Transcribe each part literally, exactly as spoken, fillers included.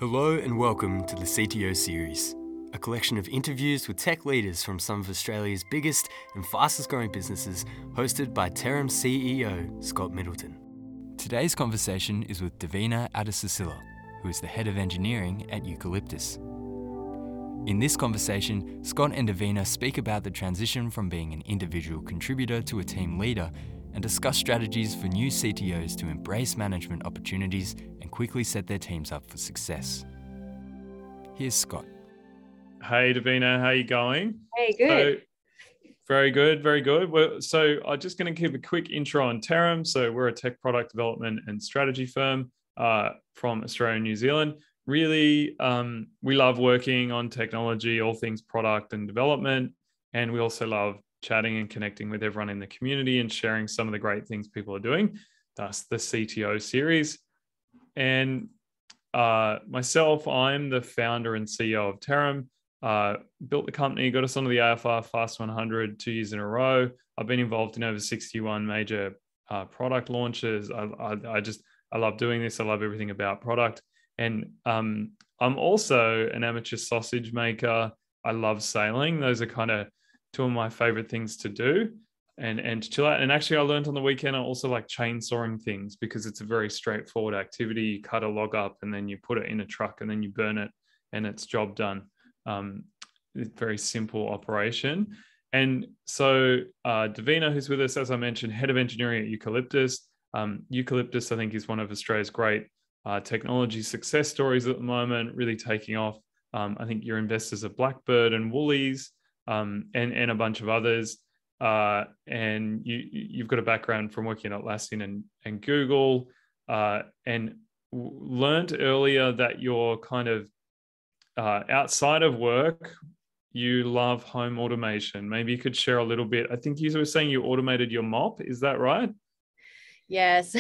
Hello and welcome to the C T O series, a collection of interviews with tech leaders from some of Australia's biggest and fastest growing businesses, hosted by Terum C E O Scott Middleton. Today's conversation is with Davina Adesisila, who is the head of engineering at Eucalyptus. In this conversation, Scott and Davina speak about the transition from being an individual contributor to a team leader and discuss strategies for new C T Os to embrace management opportunities and quickly set their teams up for success. Here's Scott. Hey, Davina, how you going? Hey, good. So, very good, very good. Well, so I'm just going to give a quick intro on Terum. So we're a tech product development and strategy firm uh, from Australia and New Zealand. Really, um, we love working on technology, all things product and development. And we also love chatting and connecting with everyone in the community and sharing some of the great things people are doing. That's the C T O series. And uh, myself, I'm the founder and C E O of Terum. Uh, built the company, got us onto the A F R Fast one hundred two years in a row. I've been involved in over sixty-one major uh, product launches. I, I, I just, I love doing this. I love everything about product. And um, I'm also an amateur sausage maker. I love sailing. Those are kind of two of my favorite things to do and, and to chill out. And actually, I learned on the weekend, I also like chainsawing things because it's a very straightforward activity. You cut a log up and then you put it in a truck and then you burn it and it's job done. Um, it's a very simple operation. And so uh, Davina, who's with us, as I mentioned, head of engineering at Eucalyptus. Um, Eucalyptus, I think, is one of Australia's great uh, technology success stories at the moment, really taking off. Um, I think your investors are Blackbird and Woolies um, and, and a bunch of others. Uh, and you, you've got a background from working at Atlassian and, and Google uh, and w- learned earlier that you're kind of Uh, outside of work, you love home automation. Maybe you could share a little bit. I think you were saying you automated your mop. Is that right? Yes,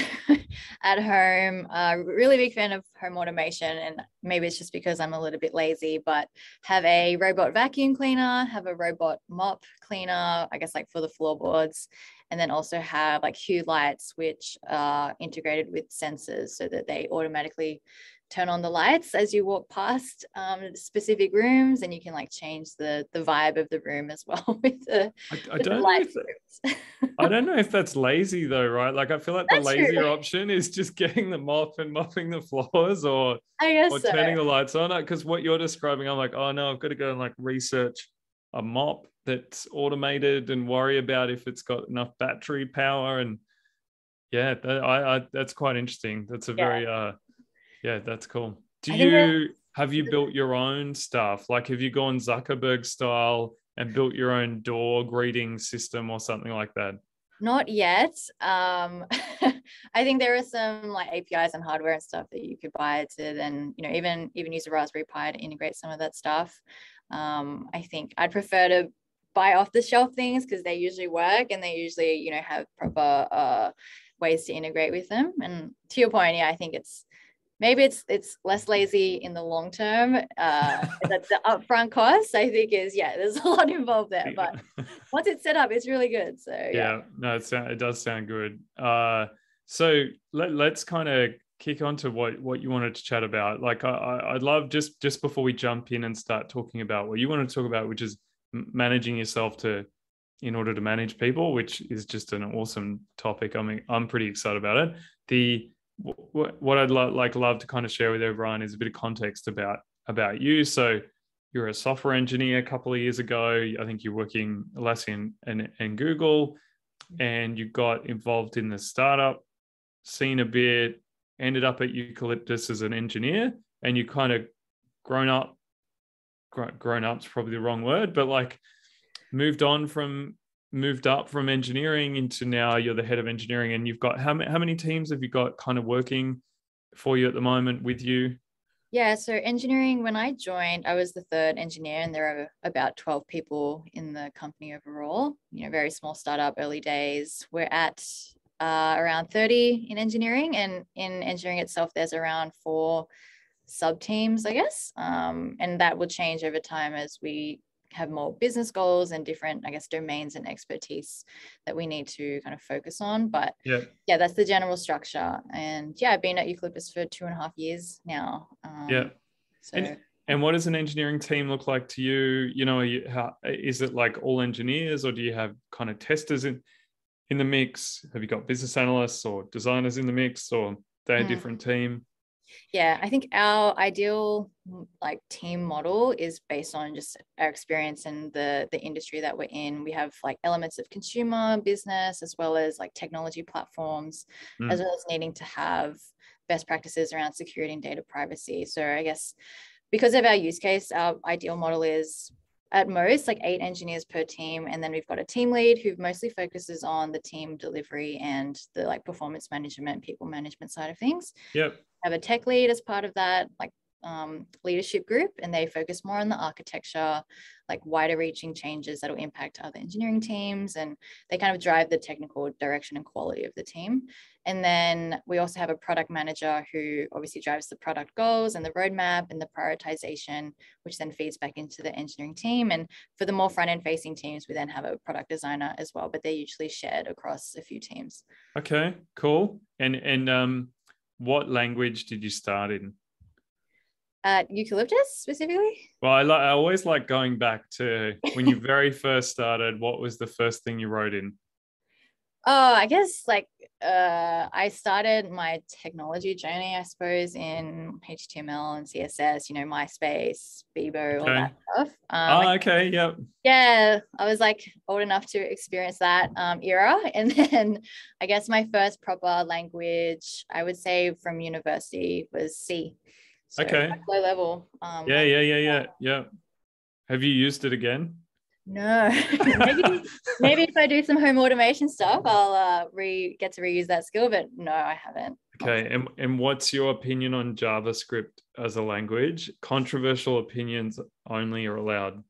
at home, uh, really big fan of home automation, and maybe it's just because I'm a little bit lazy, but have a robot vacuum cleaner, have a robot mop cleaner, I guess like for the floorboards, and then also have like Hue lights, which are integrated with sensors so that they automatically turn on the lights as you walk past um, specific rooms, and you can like change the the vibe of the room as well with the, I, I with don't the know light if that, I don't know if that's lazy though, right? Like I feel like the That's lazier true. option is just getting the mop and mopping the floors or I guess or so. turning the lights on. Because what you're describing, I'm like, oh no, I've got to go and like research a mop that's automated and worry about if it's got enough battery power. And yeah, that, I, I that's quite interesting. That's a Yeah. very uh yeah, that's cool. Do I think that- you have you built your own stuff? Like, have you gone Zuckerberg style and built your own door greeting system or something like that? Not yet. Um, I think there are some like A P Is and hardware and stuff that you could buy to then, you know, even even use a Raspberry Pi to integrate some of that stuff. Um, I think I'd prefer to buy off the shelf things because they usually work and they usually, you know, have proper uh, ways to integrate with them. And to your point, yeah, I think it's maybe it's it's less lazy in the long term. Uh, the, the upfront cost, I think, is yeah, there's a lot involved there. But once it's set up, it's really good. So yeah, yeah no, it, sound, it does sound good. Uh, so let, let's kind of kick on to what what you wanted to chat about. Like I, I'd love just just before we jump in and start talking about what you want to talk about, which is managing yourself to in order to manage people, which is just an awesome topic. I mean, I'm pretty excited about it. The What, what I'd lo- like love to kind of share with everyone is a bit of context about about you. So you're a software engineer a couple of years ago. I think you're working Atlassian and, and Google, and you got involved in the startup scene a bit, ended up at Eucalyptus as an engineer, and you kind of grown up, grown up's probably the wrong word, but like moved on from moved up from engineering into now you're the head of engineering, and you've got how many, how many teams have you got kind of working for you at the moment with you? Yeah, so engineering, when I joined, I was the third engineer and there are about twelve people in the company overall, you know, very small startup, early days. We're at uh, around thirty in engineering, and in engineering itself, there's around four sub teams, I guess. Um, and that will change over time as we have more business goals and different, I guess, domains and expertise that we need to kind of focus on. But yeah, yeah, that's the general structure. And yeah, I've been at Eucalyptus for two and a half years now. Um, yeah. So. And, and what does an engineering team look like to you? You know, are you, how, is it like all engineers, or do you have kind of testers in, in the mix? Have you got business analysts or designers in the mix, or they're a Mm. different team? Yeah, I think our ideal like team model is based on just our experience in the the industry that we're in. We have like elements of consumer business as well as like technology platforms, Mm. as well as needing to have best practices around security and data privacy. So I guess because of our use case, our ideal model is at most like eight engineers per team, and then we've got a team lead who mostly focuses on the team delivery and the like performance management, people management side of things. Yep. Have a tech lead as part of that like um, leadership group, and they focus more on the architecture, like wider reaching changes that will impact other engineering teams, and they kind of drive the technical direction and quality of the team. And then we also have a product manager who obviously drives the product goals and the roadmap and the prioritization, which then feeds back into the engineering team. And for the more front-end facing teams, we then have a product designer as well, but they're usually shared across a few teams. Okay, cool. And and um, what language did you start in? At Eucalyptus specifically? Well, I, li- I always like going back to when you very first started. What was the first thing you wrote in? Oh, I guess like uh, I started my technology journey, I suppose, in H T M L and C S S, you know, MySpace, Bebo, all Okay. that stuff. Um, Oh, I- okay. Yep. yeah, I was like old enough to experience that um, era. And then I guess my first proper language, I would say from university, was C. So Okay. quite low level. Um, Yeah, language. yeah, yeah, yeah, yeah. Have you used it again? No, maybe maybe if I do some home automation stuff, I'll uh, re get to reuse that skill. But no, I haven't. Okay, and, and what's your opinion on JavaScript as a language? Controversial opinions only are allowed.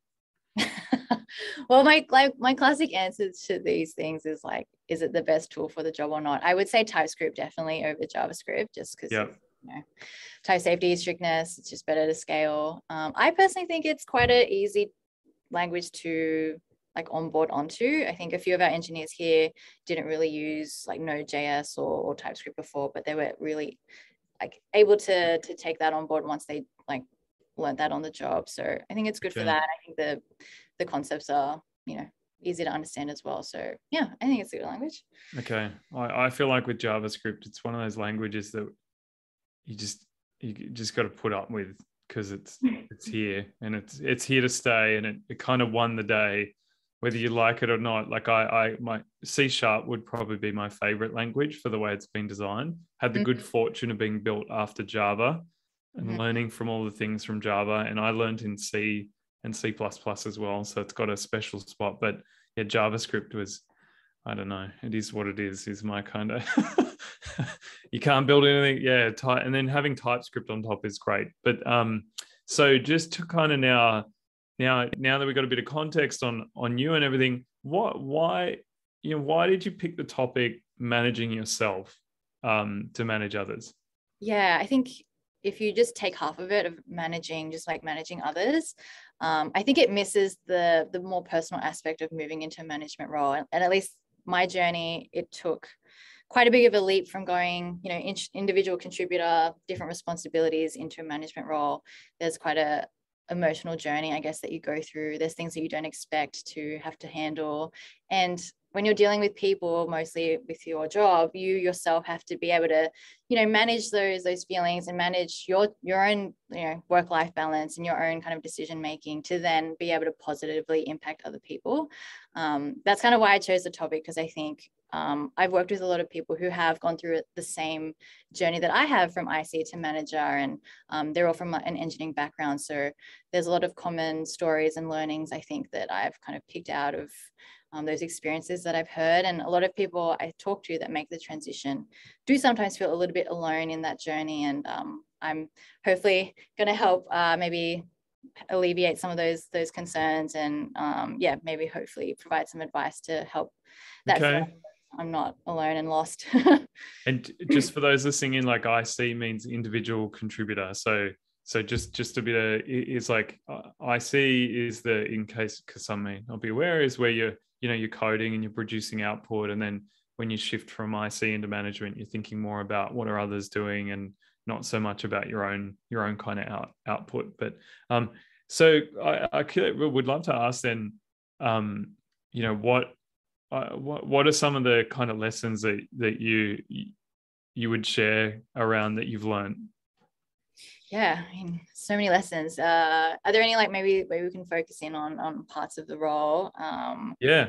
Well, my like my classic answer to these things is like, is it the best tool for the job or not? I would say TypeScript definitely over JavaScript, just because Yep. you know, type safety, strictness. It's just better to scale. Um, I personally think it's quite an easy language to like onboard onto. I think a few of our engineers here didn't really use like Node.js or, or TypeScript before, but they were really like able to to take that on board once they like learned that on the job. So I think it's good Okay. for that. I think the the concepts are, you know, easy to understand as well. So yeah, I think it's a good language. Okay. I, I feel like with JavaScript, it's one of those languages that you just you just got to put up with, because it's it's here and it's it's here to stay, and it, it kind of won the day, whether you like it or not. Like I I my C Sharp would probably be my favorite language for the way it's been designed. Had the Mhm. good fortune of being built after Java and Mhm. learning from all the things from Java, and I learned in C and C plus plus as well, so it's got a special spot. But yeah, JavaScript was, I don't know, it is what it is, is my kind of, you can't build anything. Yeah. Ty- and then having TypeScript on top is great. But um, so just to kind of now, now, now that we've got a bit of context on, on you and everything, what, why, you know, why did you pick the topic managing yourself um, to manage others? Yeah, I think if you just take half of it of managing, just like managing others, um, I think it misses the the more personal aspect of moving into a management role. And, and at least my journey, it took quite a big of a leap from going, you know, in, individual contributor, different responsibilities into a management role. There's quite a emotional journey, I guess, that you go through. There's things that you don't expect to have to handle. And when you're dealing with people, mostly with your job, you yourself have to be able to, you know, manage those those feelings and manage your your own, you know, work-life balance and your own kind of decision making to then be able to positively impact other people. Um, that's kind of why I chose the topic, because I think um, I've worked with a lot of people who have gone through the same journey that I have from I C to manager, and um, they're all from an engineering background. So there's a lot of common stories and learnings, I think, that I've kind of picked out of Um, those experiences that I've heard. And a lot of people I talk to that make the transition do sometimes feel a little bit alone in that journey. And um, I'm hopefully going to help uh, maybe alleviate some of those those concerns, and um, yeah, maybe hopefully provide some advice to help that Okay. feel I'm not alone and lost. And just for those listening in, like I C means individual contributor. So so just just a bit of, is like uh, I C is the, in case, because some may not be aware, is where you're, you know, you're coding and you're producing output. And then when you shift from I C into management, you're thinking more about what are others doing, and not so much about your own your own kind of out, output. But um, so I, I would love to ask then, um, you know, what uh, what what are some of the kind of lessons that that you you would share around that you've learned? Yeah, I mean, so many lessons. Uh, are there any like maybe maybe we can focus in on on parts of the role? Um, yeah.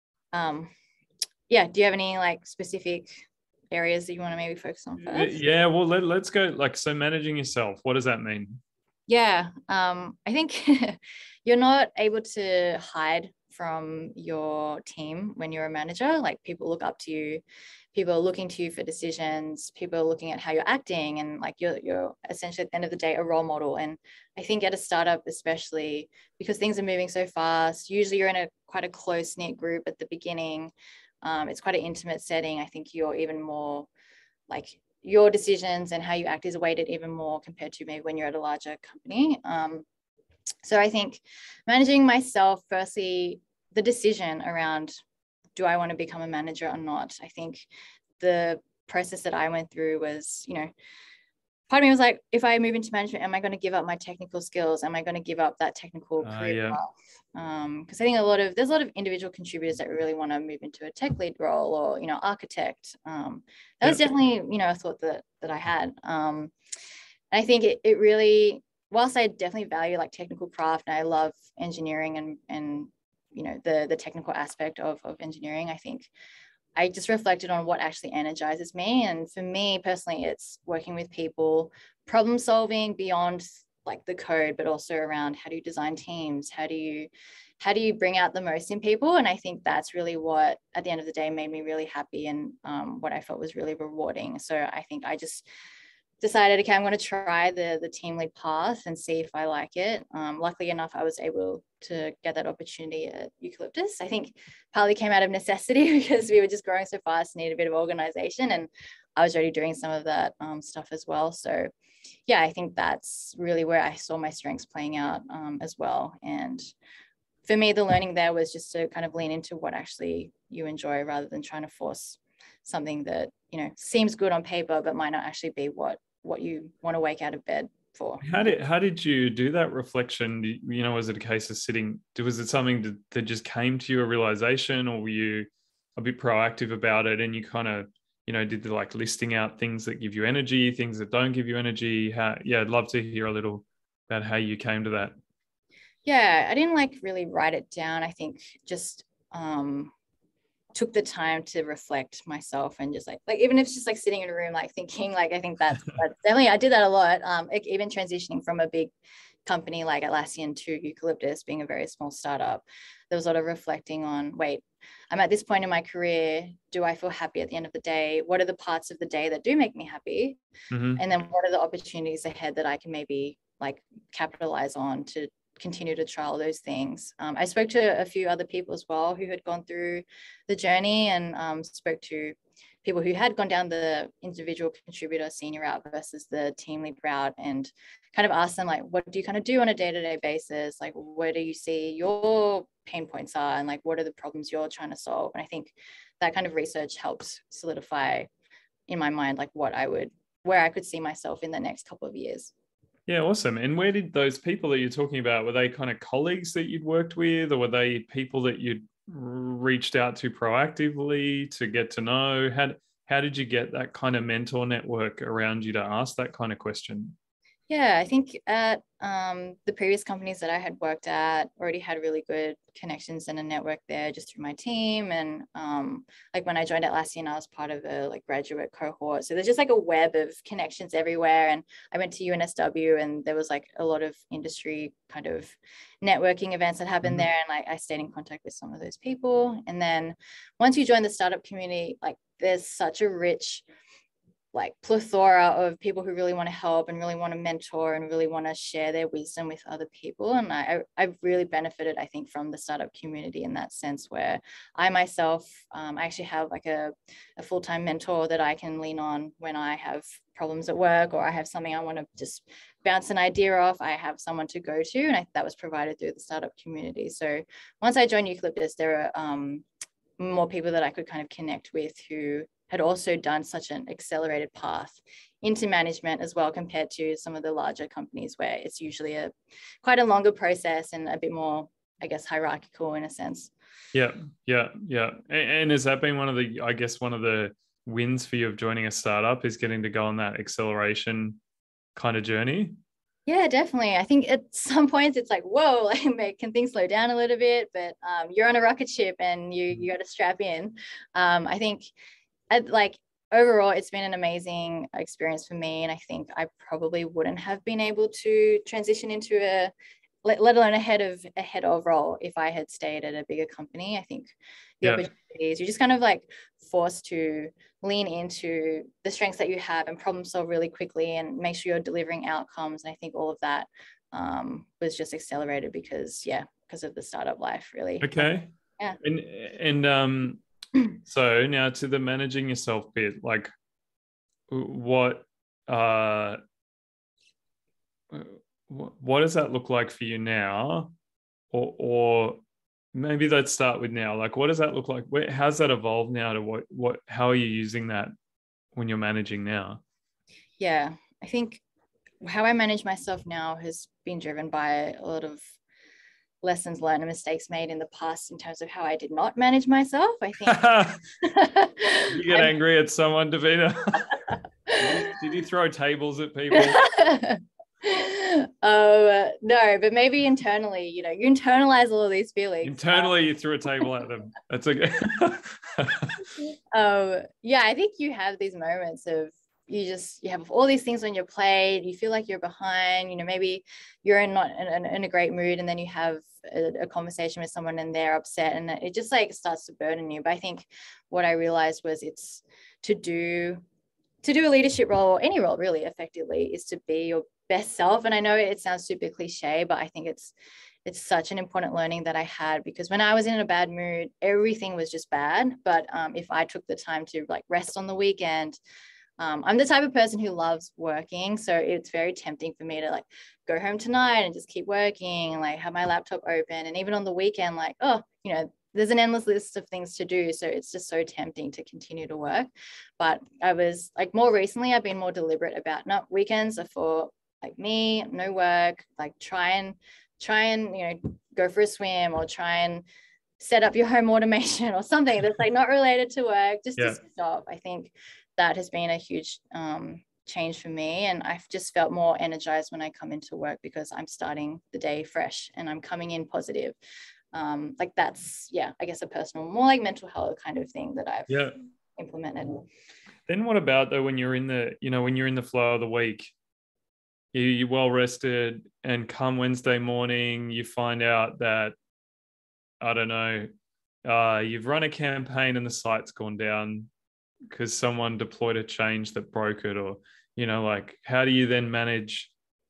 Um, yeah. Do you have any like specific areas that you want to maybe focus on first? Yeah. Well, let, let's go. Like, so managing yourself, what does that mean? Yeah. Um, I think you're not able to hide from your team when you're a manager. Like people look up to you, people are looking to you for decisions, people are looking at how you're acting, and like you're you're essentially at the end of the day a role model. And I think at a startup, especially because things are moving so fast, usually you're in a quite a close-knit group at the beginning. Um, it's quite an intimate setting. I think you're even more like your decisions and how you act is weighted even more compared to maybe when you're at a larger company. Um, so I think managing myself, firstly, the decision around do I want to become a manager or not? I think the process that I went through was, you know, part of me was like, if I move into management, am I going to give up my technical skills? Am I going to give up that technical Uh, career yeah. path? Um, because I think a lot of there's a lot of individual contributors that really want to move into a tech lead role or, you know, architect. Um, that was Yeah. definitely, you know, a thought that that I had. Um, and I think it it really, whilst I definitely value like technical craft and I love engineering and and you know the the technical aspect of of engineering, I think I just reflected on what actually energizes me. And for me personally, it's working with people, problem solving beyond like the code, but also around how do you design teams? How do you, how do you bring out the most in people? And I think that's really what, at the end of the day, made me really happy and um, what I felt was really rewarding. So I think I just decided, okay, I'm going to try the the team lead path and see if I like it. Um, luckily enough, I was able to get that opportunity at Eucalyptus. I think partly came out of necessity because we were just growing so fast, needed a bit of organization, and I was already doing some of that um, stuff as well. So yeah, I think that's really where I saw my strengths playing out um, as well. And for me, the learning there was just to kind of lean into what actually you enjoy rather than trying to force something that, you know, seems good on paper, but might not actually be what what you want to wake out of bed for. How did how did you do that reflection? You know, was it a case of sitting? Was it something that, that just came to you, a realization, or were you a bit proactive about it and you kind of, you know, did the like listing out things that give you energy, things that don't give you energy? How, yeah, I'd love to hear a little about how you came to that. Yeah, I didn't like really write it down. I think just um took the time to reflect myself and just like like even if it's just like sitting in a room like thinking, like I think that's, that's definitely I did that a lot. Um like even transitioning from a big company like Atlassian to Eucalyptus being a very small startup, there was a lot of reflecting on, wait, I'm at this point in my career, do I feel happy at the end of the day? What are the parts of the day that do make me happy? Mm-hmm. And then what are the opportunities ahead that I can maybe like capitalize on to continue to trial those things. Um, I spoke to a few other people as well who had gone through the journey and um, spoke to people who had gone down the individual contributor senior route versus the team lead route, and kind of asked them like, what do you kind of do on a day-to-day basis? Like, where do you see your pain points are, and like, what are the problems you're trying to solve? And I think that kind of research helps solidify in my mind, like what I would, where I could see myself in the next couple of years. Yeah, awesome. And where did those people that you're talking about, were they kind of colleagues that you'd worked with, or were they people that you'd reached out to proactively to get to know? How, how did you get that kind of mentor network around you to ask that kind of question? Yeah, I think at um, the previous companies that I had worked at already had really good connections and a network there just through my team. And um, like when I joined Atlassian, I was part of a like graduate cohort. So there's just like a web of connections everywhere. And I went to U N S W and there was like a lot of industry kind of networking events that happened mm-hmm. there. And like I stayed in contact with some of those people. And then once you join the startup community, like there's such a rich like plethora of people who really want to help and really want to mentor and really want to share their wisdom with other people. And I, I've really benefited, I think, from the startup community in that sense, where I myself, um, I actually have like a, a full-time mentor that I can lean on when I have problems at work or I have something I want to just bounce an idea off. I have someone to go to, and I, that was provided through the startup community. So once I joined Eucalyptus, there are um, more people that I could kind of connect with who had also done such an accelerated path into management as well, compared to some of the larger companies where it's usually a quite a longer process and a bit more, I guess, hierarchical in a sense. Yeah, yeah, yeah. And, and has that been one of the, I guess, one of the wins for you of joining a startup, is getting to go on that acceleration kind of journey? Yeah, definitely. I think at some points it's like, whoa, like, can things slow down a little bit? But um, you're on a rocket ship and you you got to strap in. Um, I think, I'd, like, overall, it's been an amazing experience for me, and I think I probably wouldn't have been able to transition into a, let, let alone a head of a head of role, if I had stayed at a bigger company. I think the Yeah. opportunities, you're just kind of like forced to lean into the strengths that you have and problem solve really quickly and make sure you're delivering outcomes. And I think all of that um, was just accelerated because, yeah, because of the startup life, really. Okay. Yeah. And and um, so now to the managing yourself bit, like, what uh, what does that look like for you now, or or maybe let's start with now. Like, what does that look like? Where, how's that evolved now to what what? How are you using that when you're managing now? Yeah, I think how I manage myself now has been driven by a lot of lessons learned and mistakes made in the past in terms of how I did not manage myself. I think you get angry at someone, Davina? did, you, did you throw tables at people? Oh, no, but maybe internally, you know, you internalize all of these feelings. Internally, um, you threw a table at them. That's okay. um, yeah, I think you have these moments of, you just, you have all these things on your plate, you feel like you're behind, you know, maybe you're in not in, in a great mood, and then you have a, a conversation with someone and they're upset, and it just like starts to burden you. But I think what I realized was it's to do to do a leadership role, or any role really effectively, is to be your best self. And I know it sounds super cliche, but I think it's it's such an important learning that I had, because when I was in a bad mood, everything was just bad. But um, if I took the time to like rest on the weekend, Um, I'm the type of person who loves working. So it's very tempting for me to like go home tonight and just keep working and like have my laptop open. And even on the weekend, like, oh, you know, there's an endless list of things to do. So it's just so tempting to continue to work. But I was like, more recently, I've been more deliberate about, not weekends are for like me, no work, like try and try and, you know, go for a swim, or try and set up your home automation or something that's like not related to work, just yeah. to stop. I think that has been a huge um, change for me. And I've just felt more energized when I come into work, because I'm starting the day fresh and I'm coming in positive. Um, like that's, yeah, I guess a personal, more like mental health kind of thing that I've yeah. implemented. Then what about though, when you're in the, you know, when you're in the flow of the week, you, you're well rested, and come Wednesday morning, you find out that, I don't know, uh, you've run a campaign and the site's gone down because someone deployed a change that broke it, or, you know, like, how do you then manage?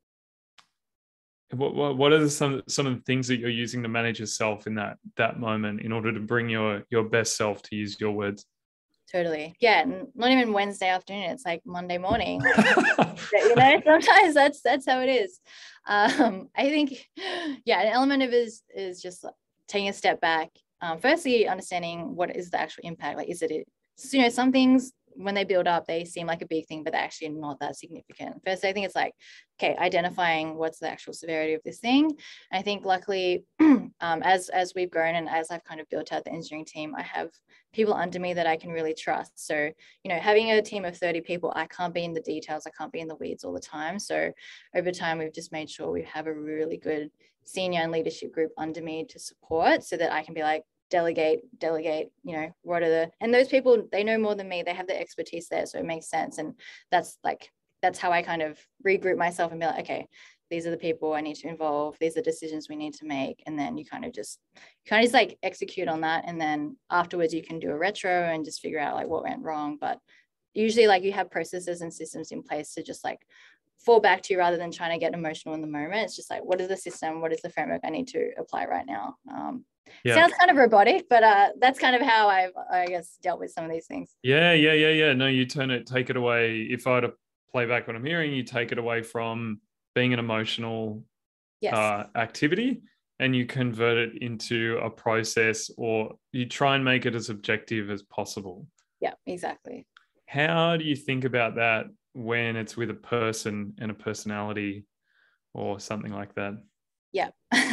What what, what are the, some some of the things that you're using to manage yourself in that that moment in order to bring your your best self, to use your words? Totally. Yeah. Not even Wednesday afternoon. It's like Monday morning. Like, you know, sometimes that's that's how it is. Um, I think, yeah, an element of it is is just taking a step back. Um, firstly, understanding what is the actual impact. Like, is it, so, you know, some things when they build up, they seem like a big thing, but they're actually not that significant. First, I think it's like, okay, identifying what's the actual severity of this thing. I think luckily, um, as, as we've grown and as I've kind of built out the engineering team, I have people under me that I can really trust. So, you know, having a team of thirty people, I can't be in the details. I can't be in the weeds all the time. So over time, we've just made sure we have a really good senior and leadership group under me to support, so that I can be like, delegate, delegate, you know, what are the, and those people, they know more than me, they have the expertise there. So it makes sense. And that's like, that's how I kind of regroup myself and be like, okay, these are the people I need to involve. These are decisions we need to make. And then you kind of just, you kind of just like execute on that. And then afterwards you can do a retro and just figure out like what went wrong. But usually like you have processes and systems in place to just like fall back to, rather than trying to get emotional in the moment. It's just like, what is the system? What is the framework I need to apply right now? Um, Yeah. Sounds kind of robotic, but uh, that's kind of how I've, I guess, dealt with some of these things. Yeah, yeah, yeah, yeah. No, you turn it, take it away. If I were to play back what I'm hearing, you take it away from being an emotional yes. uh, activity, and you convert it into a process, or you try and make it as objective as possible. Yeah, exactly. How do you think about that when it's with a person and a personality or something like that? Yeah.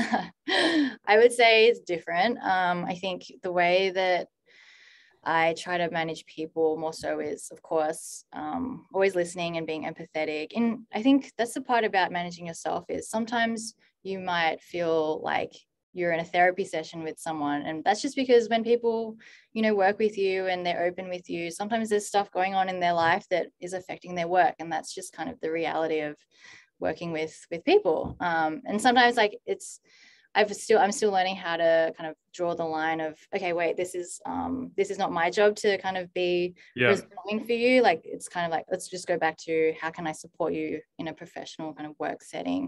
I would say it's different. Um, I think the way that I try to manage people more so is, of course, um, always listening and being empathetic. And I think that's the part about managing yourself is sometimes you might feel like you're in a therapy session with someone. And that's just because when people, you know, work with you and they're open with you, sometimes there's stuff going on in their life that is affecting their work. And that's just kind of the reality of working with with people. Um, and sometimes like it's, I've still I'm still learning how to kind of draw the line of, okay, wait, this is um this is not my job to kind of be Yeah. resolving for you. Like it's kind of like, let's just go back to how can I support you in a professional kind of work setting.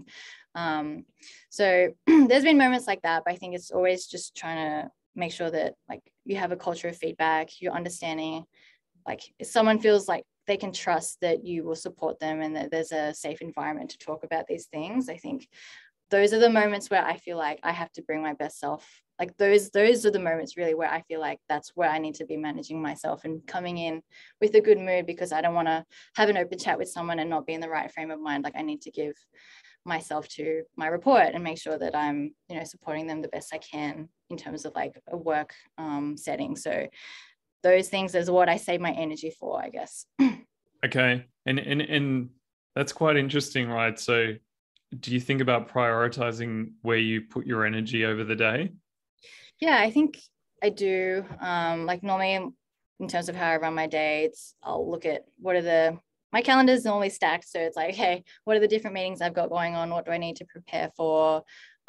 Um, so there's been moments like that, but I think it's always just trying to make sure that like you have a culture of feedback, you're understanding, like if someone feels like they can trust that you will support them and that there's a safe environment to talk about these things. I think those are the moments where I feel like I have to bring my best self. Like those, those are the moments really where I feel like that's where I need to be managing myself and coming in with a good mood, because I don't want to have an open chat with someone and not be in the right frame of mind. Like I need to give myself to my report and make sure that I'm, you know, supporting them the best I can in terms of like a work um, setting. So those things is what I save my energy for, I guess. Okay. And, and, and that's quite interesting, right? So do you think about prioritizing where you put your energy over the day? Yeah, I think I do. Um, like normally in terms of how I run my day, it's I'll look at what are the, my calendar is normally stacked. So it's like, okay, what are the different meetings I've got going on? What do I need to prepare for?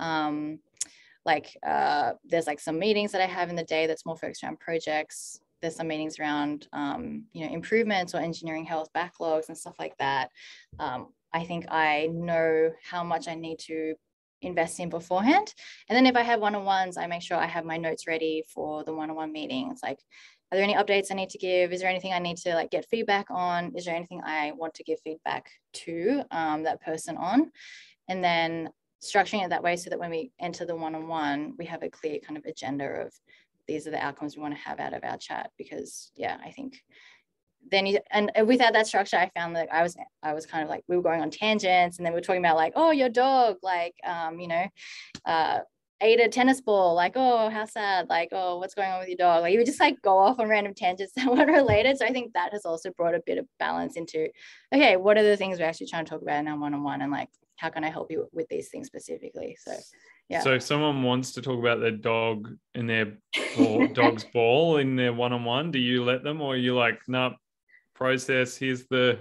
Um, like uh, there's like some meetings that I have in the day that's more focused around projects. There's some meetings around, um, you know, improvements or engineering health backlogs and stuff like that. Um, I think I know how much I need to invest in beforehand. And then if I have one-on-ones, I make sure I have my notes ready for the one-on-one meeting. It's like, are there any updates I need to give? Is there anything I need to like get feedback on? Is there anything I want to give feedback to um, that person on? And then structuring it that way so that when we enter the one-on-one, we have a clear kind of agenda of these are the outcomes we want to have out of our chat. Because yeah, I think then you, and without that structure, I found that I was, I was kind of like, we were going on tangents and then we we're talking about like, oh, your dog, like, um, you know, uh, ate a tennis ball, like, oh, how sad, like, oh, what's going on with your dog? Like you would just like go off on random tangents that weren't related. So I think that has also brought a bit of balance into, okay, what are the things we're actually trying to talk about in our one-on-one, and like, how can I help you with these things specifically? So yeah. So if someone wants to talk about their dog and their ball, dog's ball in their one-on-one, do you let them, or are you like, nah, process, here's the,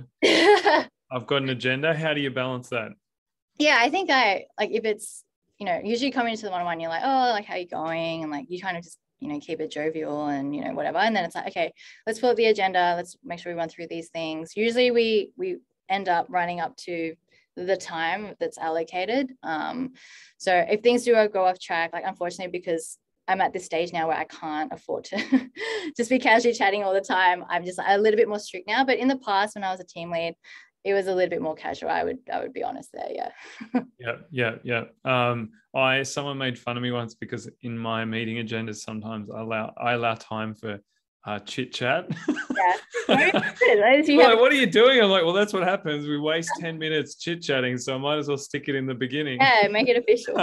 I've got an agenda? How do you balance that? Yeah, I think I, like if it's, you know, usually coming into the one-on-one, you're like, oh, like, how are you going? And like, you kind of just, you know, keep it jovial and, you know, whatever. And then it's like, okay, let's pull up the agenda. Let's make sure we run through these things. Usually we, we end up running up to the time that's allocated. Um, so if things do go off track, like unfortunately, because I'm at this stage now where I can't afford to just be casually chatting all the time, I'm just a little bit more strict now. But in the past, when I was a team lead, it was a little bit more casual. I would, I would be honest there. Yeah. yeah, yeah, yeah. Um, I someone made fun of me once because in my meeting agendas sometimes I allow I allow time for uh, chit chat. Yeah. Well, like, what are you doing? I'm like, well, that's what happens. We waste ten minutes chit chatting, so I might as well stick it in the beginning. Yeah, make it official.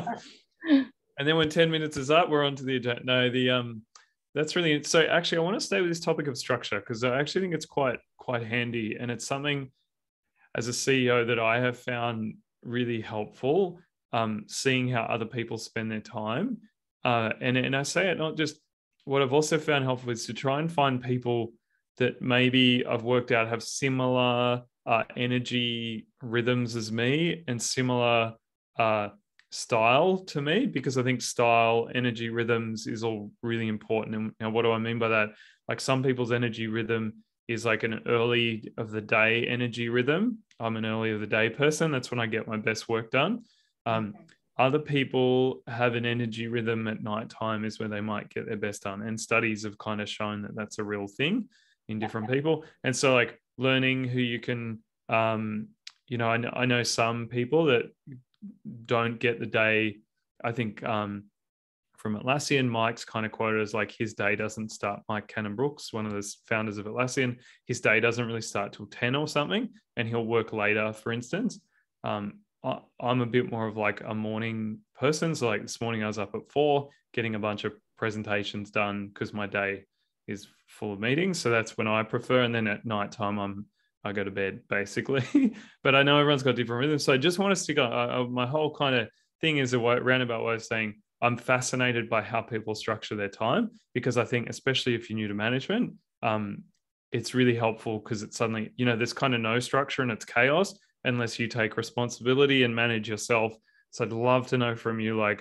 And then when ten minutes is up, we're on to the agenda. No, the um, that's really so. Actually, I want to stay with this topic of structure because I actually think it's quite quite handy, and it's something as a C E O that I have found really helpful. Um, seeing how other people spend their time, uh, and and I say it not just. What I've also found helpful is to try and find people that maybe I've worked out have similar uh, energy rhythms as me and similar uh, style to me, because I think style, energy rhythms is all really important. And now, what do I mean by that? Like some people's energy rhythm is like an early of the day energy rhythm. I'm an early of the day person. That's when I get my best work done. Um, Okay. Other people have an energy rhythm at nighttime is where they might get their best done. And studies have kind of shown that that's a real thing in different people. And so like learning who you can, um, you know, I know, I know some people that don't get the day, I think um, from Atlassian. Mike's kind of quoted as like his day doesn't start. Mike Cannon-Brookes, one of the founders of Atlassian, his day doesn't really start till ten or something, and he'll work later, for instance. Um, I, I'm a bit more of like a morning person. So like this morning I was up at four getting a bunch of presentations done because my day is full of meetings. So that's when I prefer. And then at nighttime, I'm I go to bed basically. But I know everyone's got different rhythms. So I just want to stick on uh, my whole kind of thing is a roundabout way of saying I'm fascinated by how people structure their time, because I think, especially if you're new to management, um, it's really helpful because it's suddenly, you know, there's kind of no structure and it's chaos unless you take responsibility and manage yourself. So I'd love to know from you, like,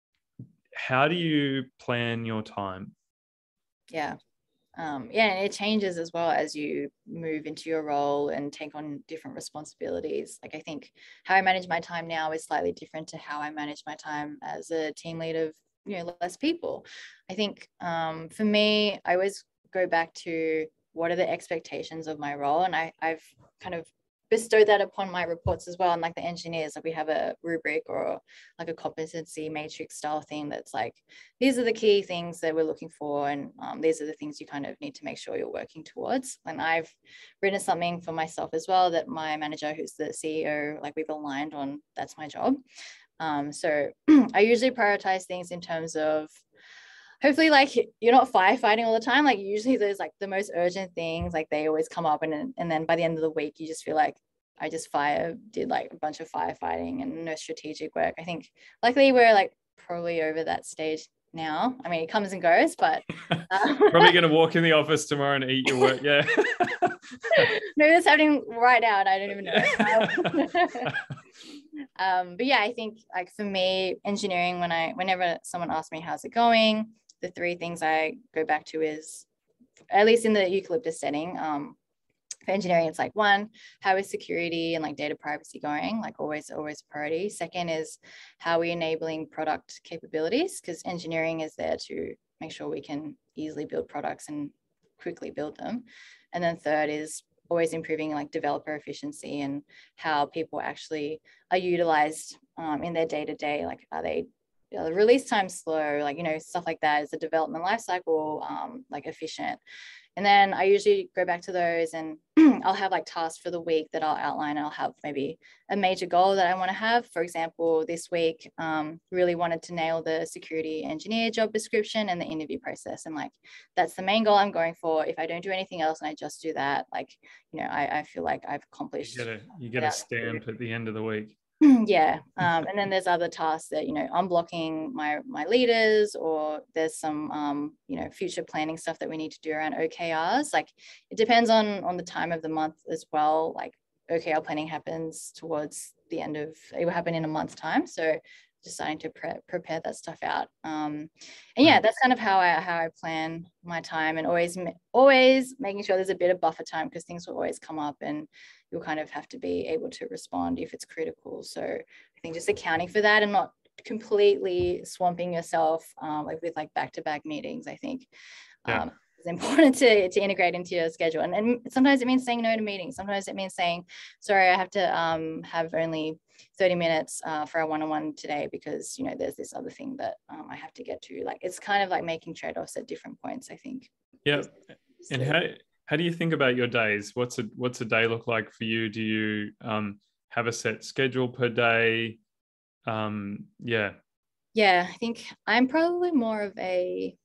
how do you plan your time? Yeah. Um, yeah, and it changes as well as you move into your role and take on different responsibilities. Like I think how I manage my time now is slightly different to how I manage my time as a team lead of, you know, less people. I think um, for me, I always go back to what are the expectations of my role, and I, I've kind of bestowed that upon my reports as well. And like the engineers, like we have a rubric or like a competency matrix style thing that's like, these are the key things that we're looking for. And um, these are the things you kind of need to make sure you're working towards. And I've written something for myself as well that my manager, who's the C E O, like we've aligned on, that's my job. Um, so I usually prioritize things in terms of, hopefully like you're not firefighting all the time. Like usually there's like the most urgent things, like they always come up, and and then by the end of the week you just feel like I just fire did like a bunch of firefighting and no strategic work. I think luckily we're like probably over that stage now. I mean, it comes and goes, but um, probably going to walk in the office tomorrow and eat your work. Yeah. Maybe that's happening right now and I don't even know. um, but yeah, I think like for me, engineering, when I whenever someone asks me how's it going, the three things I go back to is, at least in the eucalyptus setting, um, for engineering, it's like one, how is security and like data privacy going? Like always, always a priority. Second is how are we enabling product capabilities? Because engineering is there to make sure we can easily build products and quickly build them. And then third is always improving like developer efficiency and how people actually are utilized um, in their day-to-day. Like, are they you know, the release time slow, like, you know, stuff like that. Is the development lifecycle um, like efficient? And then I usually go back to those and I'll have like tasks for the week that I'll outline. I'll have maybe a major goal that I want to have. For example, this week, um, really wanted to nail the security engineer job description and the interview process. And like, that's the main goal I'm going for. If I don't do anything else and I just do that, like, you know, I, I feel like I've accomplished. You get a, you get a stamp at the end of the week. Yeah. Um, and then there's other tasks that, you know, I'm blocking my my leaders, or there's some, um, you know, future planning stuff that we need to do around O K Rs. Like it depends on, on the time of the month as well. Like O K R planning happens towards the end of, it will happen in a month's time. So just starting to pre- prepare that stuff out. Um, and yeah, that's kind of how I, how I plan my time, and always, always making sure there's a bit of buffer time, because things will always come up and you'll kind of have to be able to respond if it's critical. So I think just accounting for that and not completely swamping yourself um, like with like back-to-back meetings, I think yeah. um, it's important to, to integrate into your schedule. And, and sometimes it means saying no to meetings. Sometimes it means saying, sorry, I have to um, have only thirty minutes uh, for a one-on-one today because, you know, there's this other thing that um, I have to get to. Like, it's kind of like making trade-offs at different points, I think. Yeah. And how, how do you think about your days? What's a, what's a day look like for you? Do you um, have a set schedule per day? Um, yeah. Yeah, I think I'm probably more of a,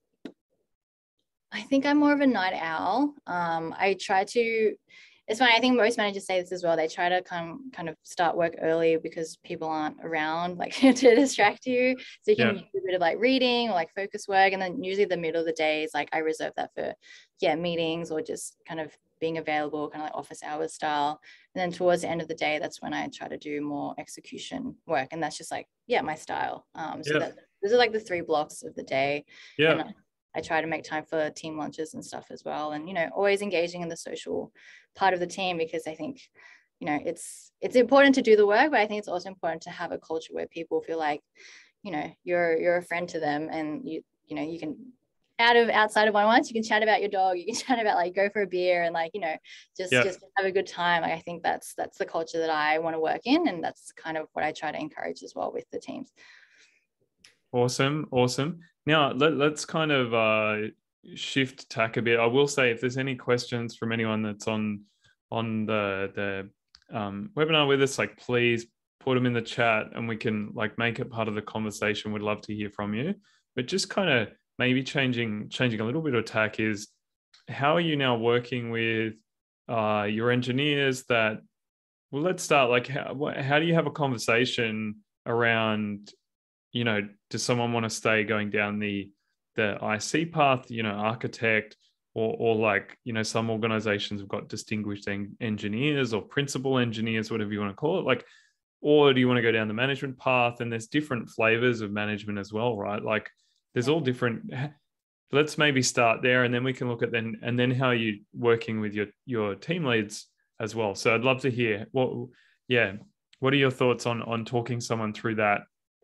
I think I'm more of a night owl. Um, I try to, it's funny, I think most managers say this as well. They try to come kind of start work early because people aren't around, like to distract you. So you can yeah. do a bit of like reading or like focus work. And then usually the middle of the day is like, I reserve that for, yeah, meetings or just kind of being available, kind of like office hours style. And then towards the end of the day, that's when I try to do more execution work. And that's just like, yeah, my style. Um, so yeah. that, those are like the three blocks of the day. Yeah. And I try to make time for team lunches and stuff as well. And, you know, always engaging in the social part of the team, because I think, you know, it's, it's important to do the work, but I think it's also important to have a culture where people feel like, you know, you're, you're a friend to them, and you, you know, you can out of outside of one-on-ones, you can chat about your dog, you can chat about like go for a beer and like, you know, just, yeah. just have a good time. Like, I think that's, that's the culture that I want to work in. And that's kind of what I try to encourage as well with the teams. Awesome. Awesome. Now let, let's kind of uh, shift tack a bit. I will say, if there's any questions from anyone that's on on the the um, webinar with us, like please put them in the chat and we can like make it part of the conversation. We'd love to hear from you. But just kind of maybe changing changing a little bit of tack is, how are you now working with uh, your engineers that, well, let's start like, how, how do you have a conversation around, you know, does someone want to stay going down the the I C path, you know, architect, or or like, you know, some organizations have got distinguished en- engineers or principal engineers, whatever you want to call it, like, or do you want to go down the management path? And there's different flavors of management as well, right? Like there's all different. Let's maybe start there, and then we can look at then and then how you're working with your your team leads as well. So I'd love to hear what, yeah, what are your thoughts on on talking someone through that?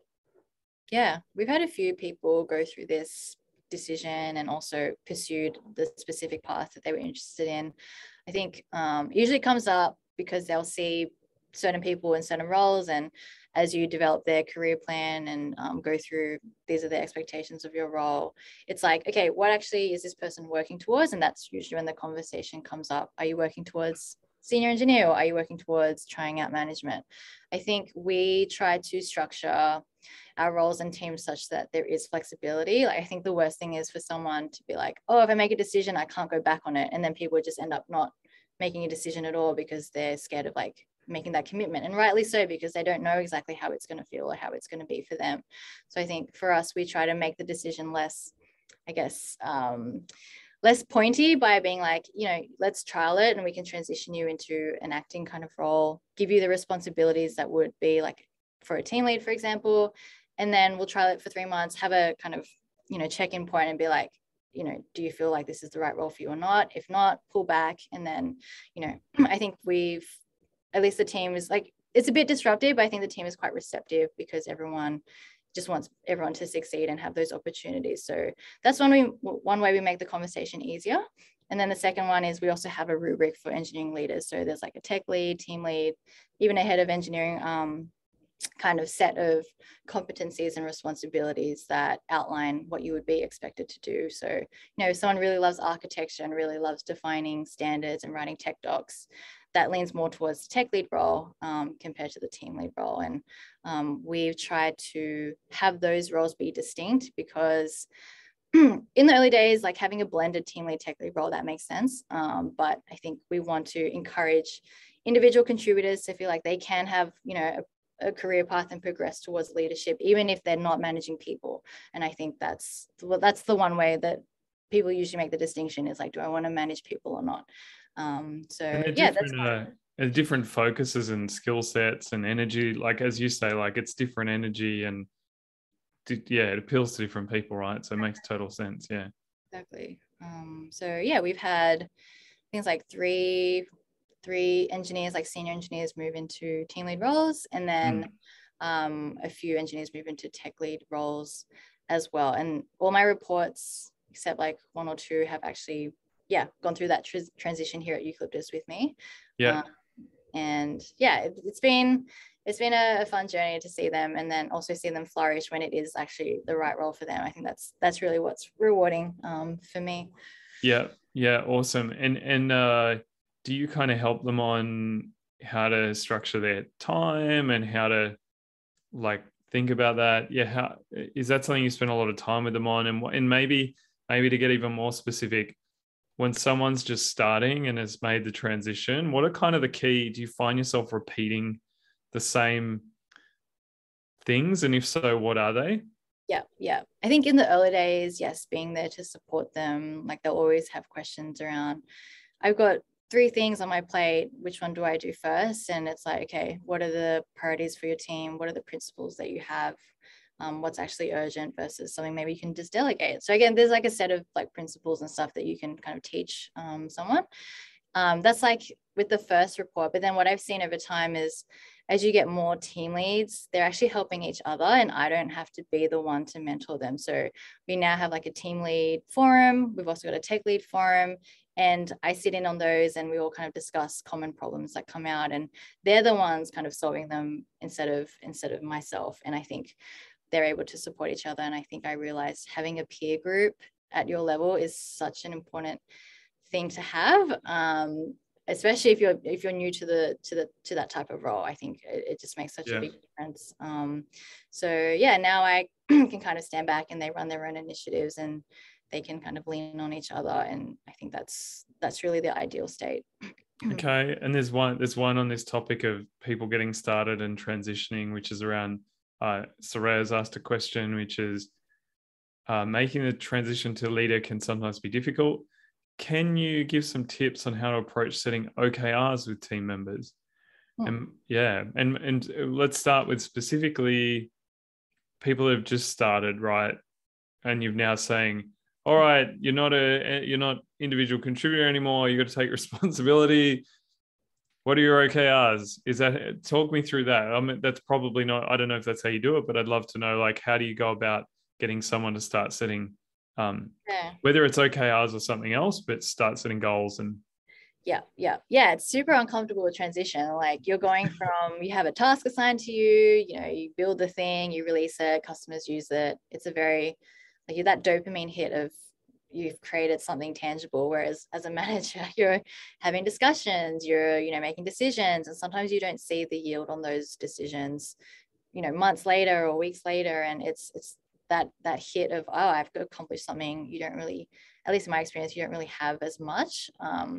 Yeah, we've had a few people go through this decision and also pursued the specific path that they were interested in. I think um, usually comes up because they'll see certain people in certain roles, and as you develop their career plan and um, go through, these are the expectations of your role, it's like, okay, what actually is this person working towards? And that's usually when the conversation comes up. Are you working towards senior engineer, or are you working towards trying out management? I think we try to structure our roles and teams such that there is flexibility. Like I think the worst thing is for someone to be like, oh, if I make a decision, I can't go back on it. And then people just end up not making a decision at all because they're scared of like making that commitment, and rightly so, because they don't know exactly how it's going to feel or how it's going to be for them. So I think for us, we try to make the decision less, I guess, um, less pointy by being like, you know, let's trial it and we can transition you into an acting kind of role, give you the responsibilities that would be like for a team lead, for example, and then we'll trial it for three months, have a kind of, you know, check-in point and be like, you know, do you feel like this is the right role for you or not? If not, pull back. And then, you know, I think we've, at least the team is like, it's a bit disruptive, but I think the team is quite receptive because everyone just wants everyone to succeed and have those opportunities. So that's one, we, one way we make the conversation easier. And then the second one is we also have a rubric for engineering leaders. So there's like a tech lead, team lead, even a head of engineering um, kind of set of competencies and responsibilities that outline what you would be expected to do. So, you know, if someone really loves architecture and really loves defining standards and writing tech docs, that leans more towards the tech lead role um, compared to the team lead role. And um, we've tried to have those roles be distinct because in the early days, like having a blended team lead tech lead role, that makes sense. Um, but I think we want to encourage individual contributors to feel like they can have, you know, a, a career path and progress towards leadership, even if they're not managing people. And I think that's, well, that's the one way that people usually make the distinction is like, do I want to manage people or not? Um, so yeah, that's uh, different focuses and skill sets and energy. Like, as you say, like it's different energy and yeah, it appeals to different people, right? So it makes total sense. Yeah, exactly. Um, so yeah, we've had things like three, three engineers, like senior engineers move into team lead roles, and then mm. um, a few engineers move into tech lead roles as well. And all my reports, except like one or two, have actually yeah, gone through that tr- transition here at Eucalyptus with me. Yeah. Um, and yeah, it, it's been, it's been a, a fun journey to see them and then also see them flourish when it is actually the right role for them. I think that's, that's really what's rewarding um, for me. Yeah. Yeah. Awesome. And, and uh, do you kind of help them on how to structure their time and how to like think about that? Yeah. How, is that something you spend a lot of time with them on? And, and maybe, maybe to get even more specific, when someone's just starting and has made the transition, what are kind of the key? Do you find yourself repeating the same things? And if so, what are they? Yeah, yeah. I think in the early days, yes, being there to support them, like they'll always have questions around, I've got three things on my plate, which one do I do first? And it's like, okay, what are the priorities for your team? What are the principles that you have? Um, what's actually urgent versus something maybe you can just delegate. So again, there's like a set of like principles and stuff that you can kind of teach um, someone. Um, that's like with the first report. But then what I've seen over time is as you get more team leads, they're actually helping each other and I don't have to be the one to mentor them. So we now have like a team lead forum. We've also got a tech lead forum. And I sit in on those and we all kind of discuss common problems that come out and they're the ones kind of solving them instead of instead of myself. And I think they're able to support each other. And I think I realized having a peer group at your level is such an important thing to have, um, especially if you're if you're new to the to the to that type of role. I think it, it just makes such yeah. a big difference. Um, so yeah, now I can kind of stand back and they run their own initiatives and they can kind of lean on each other. And I think that's that's really the ideal state. Okay, and there's one there's one on this topic of people getting started and transitioning, which is around. Uh, Soraya's asked a question, which is uh, making the transition to leader can sometimes be difficult. Can you give some tips on how to approach setting O K Rs with team members? Hmm. And yeah, and and let's start with specifically people who've just started, right? And you've now saying, all right, you're not a you're not individual contributor anymore. You got to take responsibility. What are your O K Rs? Is that, talk me through that. I mean, that's probably not, I don't know if that's how you do it, but I'd love to know, like, how do you go about getting someone to start setting, um, yeah. whether it's O K Rs or something else, but start setting goals and. Yeah, yeah, yeah. It's super uncomfortable with transition. Like you're going from, you have a task assigned to you, you know, you build the thing, you release it, customers use it. It's a very, like that dopamine hit of, you've created something tangible, whereas as a manager you're having discussions, you're you know making decisions, and sometimes you don't see the yield on those decisions you know months later or weeks later, and it's it's that that hit of, oh, I've accomplished something. You don't really, at least in my experience, you don't really have as much. Um,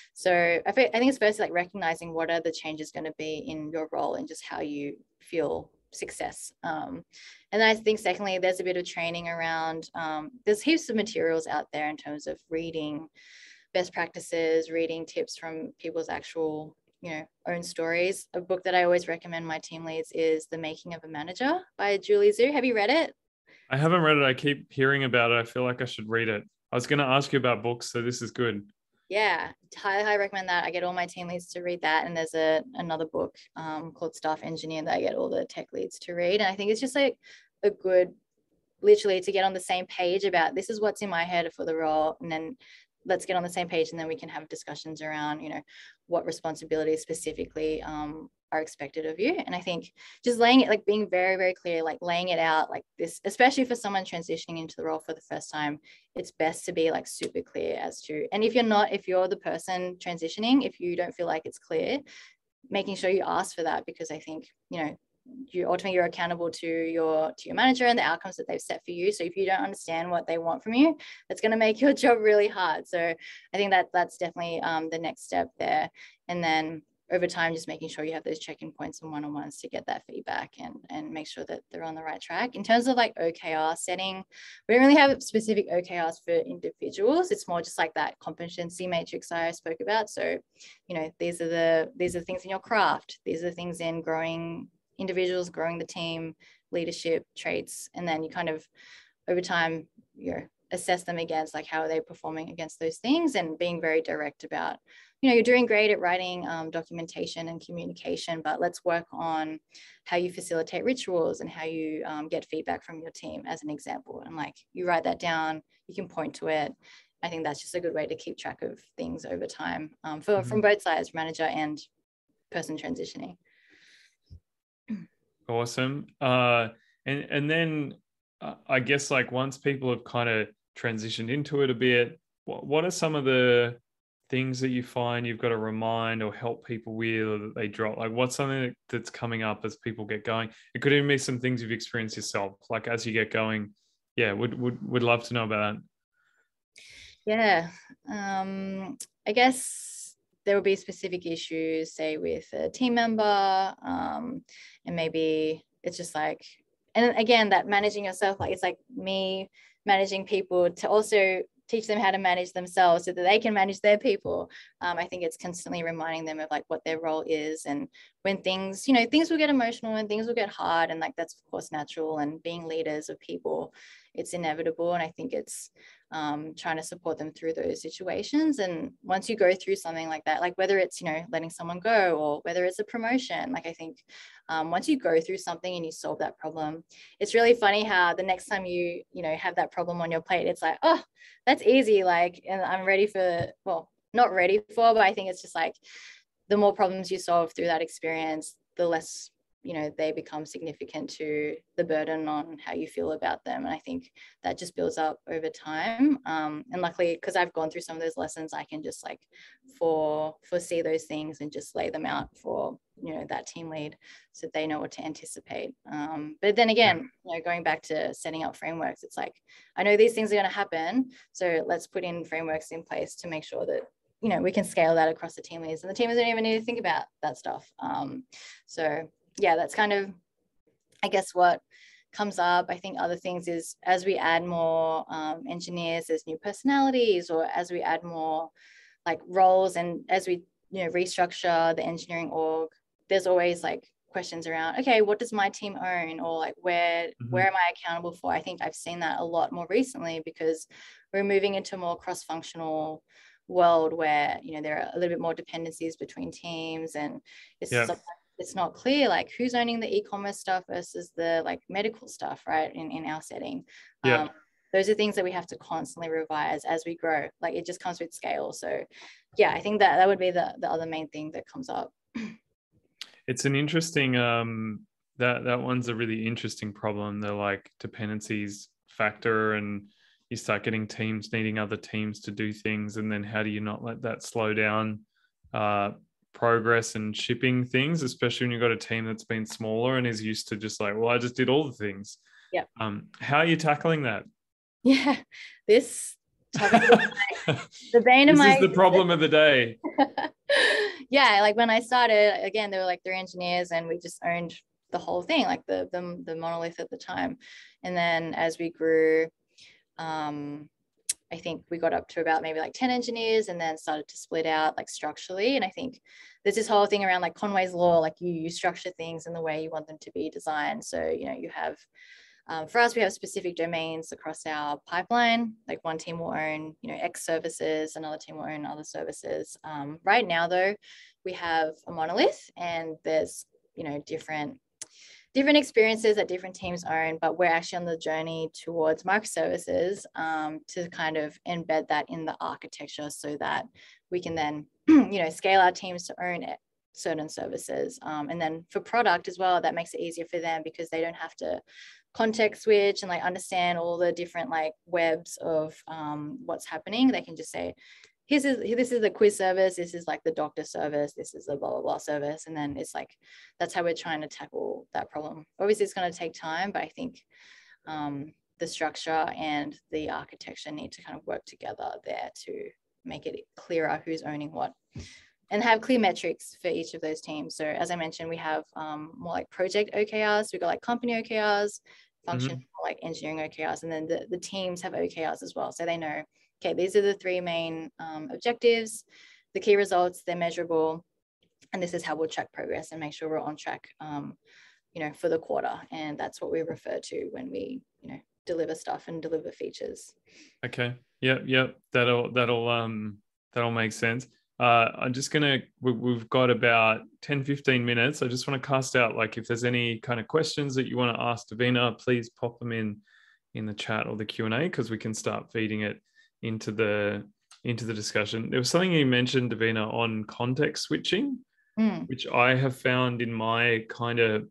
so I think, I think it's first like recognizing what are the changes going to be in your role and just how you feel success. Um, and then I think secondly, there's a bit of training around, um, there's heaps of materials out there in terms of reading best practices, reading tips from people's actual, you know, own stories. A book that I always recommend my team leads is The Making of a Manager by Julie Zhu. Have you read it? I haven't read it. I keep hearing about it. I feel like I should read it. I was going to ask you about books, so this is good. Yeah, highly, highly recommend that. I get all my team leads to read that. And there's a another book um, called Staff Engineer that I get all the tech leads to read. And I think it's just like a good, literally to get on the same page about this is what's in my head for the role. And then let's get on the same page, and then we can have discussions around, you know, what responsibilities specifically um, are expected of you. And I think just laying it, like being very, very clear, like laying it out like this, especially for someone transitioning into the role for the first time, it's best to be like super clear as to, and if you're not, if you're the person transitioning, if you don't feel like it's clear, making sure you ask for that, because I think, you know, you ultimately you're accountable to your to your manager and the outcomes that they've set for you. So if you don't understand what they want from you, that's going to make your job really hard. So I think that that's definitely um, the next step there. And then over time, just making sure you have those check-in points and one-on-ones to get that feedback and and make sure that they're on the right track. In terms of like O K R setting, we don't really have specific O K Rs for individuals. It's more just like that competency matrix I spoke about. So, you know, these are the these are the things in your craft. These are the things in growing individuals, growing the team, leadership traits, and then you kind of over time you know assess them against like how are they performing against those things, and being very direct about, you know, you're doing great at writing um, documentation and communication, but let's work on how you facilitate rituals and how you um, get feedback from your team as an example. And like you write that down, you can point to it. I think that's just a good way to keep track of things over time um, for mm-hmm. from both sides, manager and person transitioning. Awesome. Uh, and, and then uh, I guess like once people have kind of transitioned into it a bit, what, what are some of the things that you find you've got to remind or help people with, or that they drop? Like what's something that's coming up as people get going? It could even be some things you've experienced yourself, like as you get going. Yeah, would would would love to know about that. Yeah. Um, I guess there will be specific issues, say with a team member, um, and maybe it's just like, and again, that managing yourself, like it's like me managing people to also teach them how to manage themselves so that they can manage their people. Um, I think it's constantly reminding them of like what their role is, and when things, you know, things will get emotional and things will get hard, and like that's of course natural, and being leaders of people, it's inevitable. And I think it's um, trying to support them through those situations. And once you go through something like that, like whether it's, you know, letting someone go or whether it's a promotion, like I think um, once you go through something and you solve that problem, it's really funny how the next time you, you know, have that problem on your plate, it's like, oh, that's easy. Like, and I'm ready for, well, not ready for, but I think it's just like the more problems you solve through that experience, the less you know, they become significant to the burden on how you feel about them. And I think that just builds up over time. Um, and luckily, because I've gone through some of those lessons, I can just like for foresee those things and just lay them out for, you know, that team lead so they know what to anticipate. Um, but then again, you know, going back to setting up frameworks, it's like, I know these things are going to happen. So let's put in frameworks in place to make sure that, you know, we can scale that across the team leads, and the team doesn't even need to think about that stuff. Um, so yeah, that's kind of, I guess, what comes up. I think other things is as we add more um, engineers, there's new personalities, or as we add more like roles, and as we, you know, restructure the engineering org, there's always like questions around, okay, what does my team own, or like where mm-hmm. where am I accountable for? I think I've seen that a lot more recently because we're moving into a more cross-functional world where, you know, there are a little bit more dependencies between teams, and it's yeah. sometimes it's not clear like who's owning the e-commerce stuff versus the like medical stuff, right? In, in our setting. Yeah. Um, those are things that we have to constantly revise as we grow. Like it just comes with scale. So yeah, I think that that would be the, the other main thing that comes up. It's an interesting, um, that, that one's a really interesting problem. The like dependencies factor, and you start getting teams needing other teams to do things. And then how do you not let that slow down uh, progress and shipping things, especially when you've got a team that's been smaller and is used to just like, well, I just did all the things. Yeah. Um, how are you tackling that? Yeah, this topic is like the bane of my... This is the problem of the day. Yeah, like when I started, again, there were like three engineers and we just owned the whole thing, like the the, the monolith at the time. And then as we grew, um, I think we got up to about maybe like ten engineers, and then started to split out like structurally. And I think there's this whole thing around like Conway's law, like you, you structure things in the way you want them to be designed. So, you know, you have, um, for us, we have specific domains across our pipeline. Like one team will own, you know, X services, another team will own other services. Um, right now though, we have a monolith, and there's, you know, different different experiences that different teams own, but we're actually on the journey towards microservices um, to kind of embed that in the architecture so that we can then, you know, scale our teams to own it, certain services. Um, and then for product as well, that makes it easier for them because they don't have to context switch and like understand all the different like webs of um, what's happening. They can just say, Here's, this is the quiz service, this is like the doctor service, this is the blah, blah, blah service. And then it's like, that's how we're trying to tackle that problem. Obviously, it's going to take time, but I think um, the structure and the architecture need to kind of work together there to make it clearer who's owning what and have clear metrics for each of those teams. So as I mentioned, we have um, more like project O K Rs. We've got like company O K Rs, function mm-hmm. like engineering O K Rs, and then the, the teams have O K Rs as well. So they know, okay, these are the three main um, objectives, the key results, they're measurable, and this is how we'll track progress and make sure we're on track, um, you know, for the quarter. And that's what we refer to when we, you know, deliver stuff and deliver features. Okay. Yep. Yep. That'll, that'll, um, that'll make sense. Uh, I'm just going to, we've got about ten, fifteen minutes. I just want to cast out, like, if there's any kind of questions that you want to ask Davina, please pop them in, in the chat or the Q and A, because we can start feeding it into the into the discussion. There was something you mentioned, Davina, on context switching, mm. which I have found in my kind of,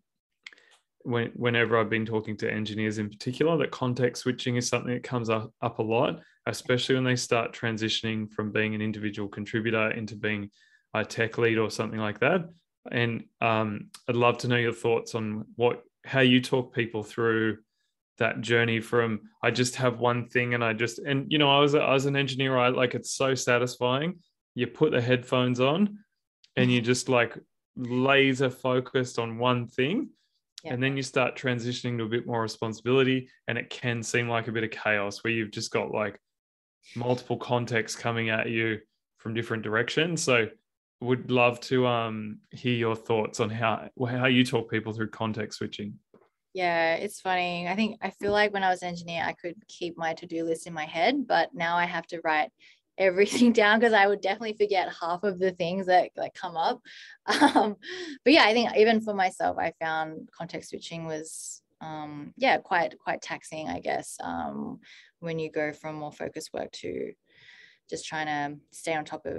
when, whenever I've been talking to engineers in particular, that context switching is something that comes up, up a lot, especially when they start transitioning from being an individual contributor into being a tech lead or something like that. And um, I'd love to know your thoughts on what how you talk people through that journey from, I just have one thing and I just, and, you know, I was, I was an engineer, I like, it's so satisfying. You put the headphones on and you just like laser focused on one thing. Yeah. And then you start transitioning to a bit more responsibility, and it can seem like a bit of chaos where you've just got like multiple contexts coming at you from different directions. So would love to um, hear your thoughts on how, how you talk people through context switching. Yeah, it's funny. I think I feel like when I was an engineer, I could keep my to-do list in my head, but now I have to write everything down because I would definitely forget half of the things that like come up. Um, but yeah, I think even for myself, I found context switching was um, yeah, quite quite taxing, I guess, um, when you go from more focused work to just trying to stay on top of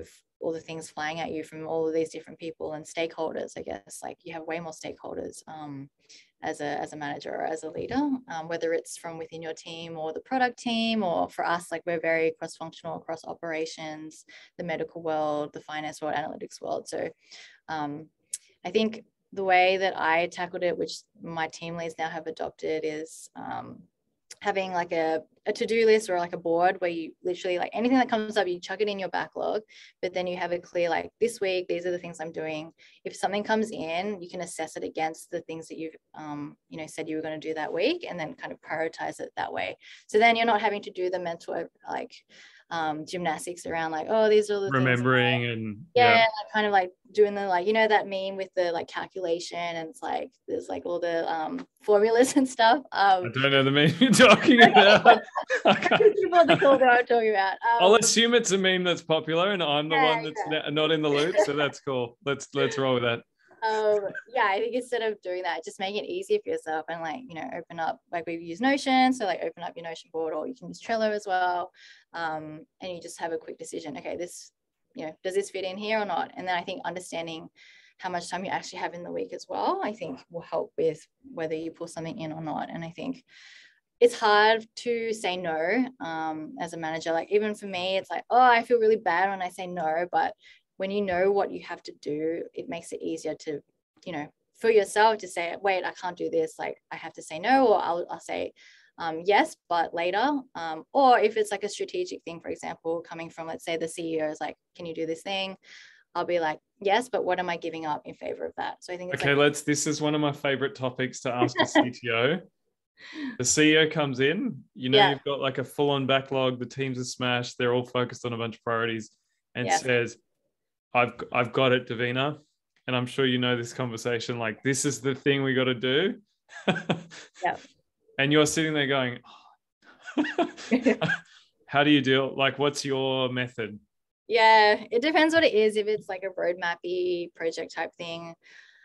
all the things flying at you from all of these different people and stakeholders. I guess like you have way more stakeholders um, as a as a manager or as a leader, um, whether it's from within your team or the product team, or for us, like we're very cross-functional across operations, the medical world, the finance world, analytics world. So um, I think the way that I tackled it, which my team leads now have adopted, is um, having like a, a to-do list or like a board where you literally like anything that comes up, you chuck it in your backlog, but then you have it clear, like this week, these are the things I'm doing. If something comes in, you can assess it against the things that you've, um, you know, said you were going to do that week, and then kind of prioritize it that way. So then you're not having to do the mental, like um, gymnastics around like, oh, these are the remembering things and yeah, yeah. like kind of like doing the, like, you know, that meme with the like calculation, and it's like there's like all the um formulas and stuff. um I don't know the meme you're talking about. People the cool that I'm talking about. um, I'll assume it's a meme that's popular and I'm the yeah, one that's yeah. not in the loop, so that's cool. Let's let's roll with that. Um, yeah, I think instead of doing that, just make it easier for yourself, and like, you know, open up, like we use Notion, so like open up your Notion board, or you can use Trello as well, um, and you just have a quick decision. Okay, this, you know, does this fit in here or not? And then I think understanding how much time you actually have in the week as well, I think will help with whether you pull something in or not. And I think it's hard to say no um, as a manager. Like even for me, it's like, oh, I feel really bad when I say no, but when you know what you have to do, it makes it easier to, you know, for yourself to say, wait, I can't do this. Like I have to say no, or I'll, I'll say um, yes, but later. Um, or if it's like a strategic thing, for example, coming from, let's say the C E O is like, can you do this thing? I'll be like, yes, but what am I giving up in favor of that? So I think it's okay, like, let's, this is one of my favorite topics to ask a C T O. The C E O comes in, you know, yeah. you've got like a full-on backlog, the teams are smashed, they're all focused on a bunch of priorities, and Yeah. says, I've I've got it, Davina. And I'm sure you know this conversation, like this is the thing we got to do. Yeah. And you're sitting there going, oh. How do you deal? Like, what's your method? Yeah, it depends what it is. If it's like a roadmappy project type thing,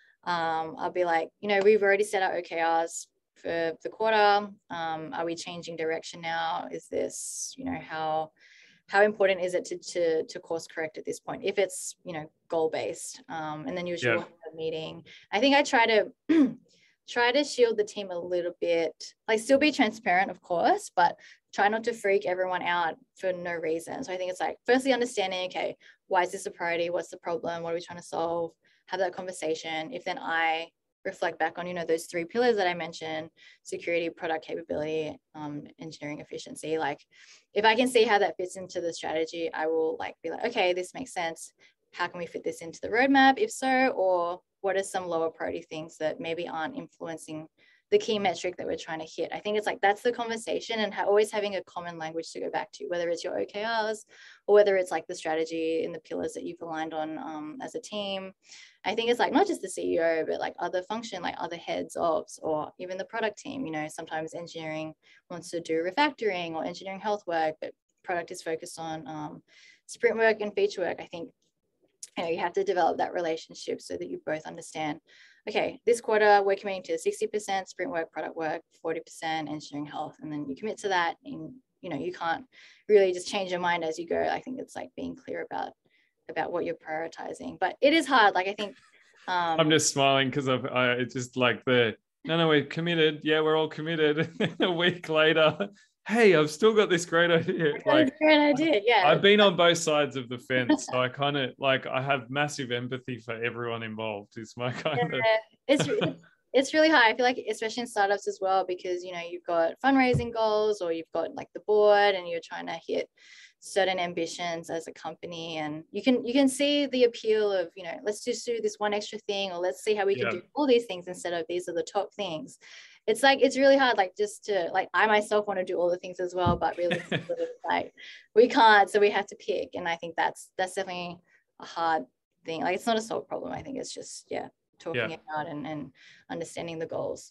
um, I'll be like, you know, we've already set our O K Rs for the quarter. Um, are we changing direction now? Is this, you know, how how important is it to to, to course correct at this point? If it's, you know, goal based, um, and then usually Yeah. we'll have a meeting. I think I try to try to shield the team a little bit, like still be transparent, of course, but try not to freak everyone out for no reason. So I think it's like, firstly, understanding, okay, why is this a priority? What's the problem? What are we trying to solve? Have that conversation. If then I reflect back on, you know, those three pillars that I mentioned, security, product capability, um, engineering efficiency, like if I can see how that fits into the strategy, I will like be like, okay, this makes sense. How can we fit this into the roadmap? If so, or what are some lower priority things that maybe aren't influencing the key metric that we're trying to hit? I think it's like, that's the conversation, and ha- always having a common language to go back to, whether it's your O K Rs or whether it's like the strategy and the pillars that you've aligned on um, as a team. I think it's like not just the C E O, but like other function, like other heads of, or even the product team. You know, sometimes engineering wants to do refactoring or engineering health work, but product is focused on um, sprint work and feature work. I think, you know, you have to develop that relationship so that you both understand, okay, this quarter we're committing to sixty percent sprint work, product work, forty percent engineering health, and then you commit to that. And, you know, you can't really just change your mind as you go. I think it's like being clear about about what you're prioritizing, but it is hard. Like I think um I'm just smiling because I've I it's just like the no no we're committed, yeah, we're all committed. A week later, hey, I've still got this great idea. Like great idea. Yeah, I've been on both sides of the fence, so I kind of like I have massive empathy for everyone involved. Is my kind yeah. of it's it's really hard. I feel like, especially in startups as well, because, you know, you've got fundraising goals, or you've got like the board, and you're trying to hit certain ambitions as a company, and you can you can see the appeal of, you know, let's just do this one extra thing, or let's see how we can yeah. do all these things instead of these are the top things. It's like, it's really hard, like just to like, I myself want to do all the things as well, but really like we can't, so we have to pick. And I think that's that's definitely a hard thing. Like it's not a solved problem. I think it's just, yeah, talking Yeah. it out and, and understanding the goals.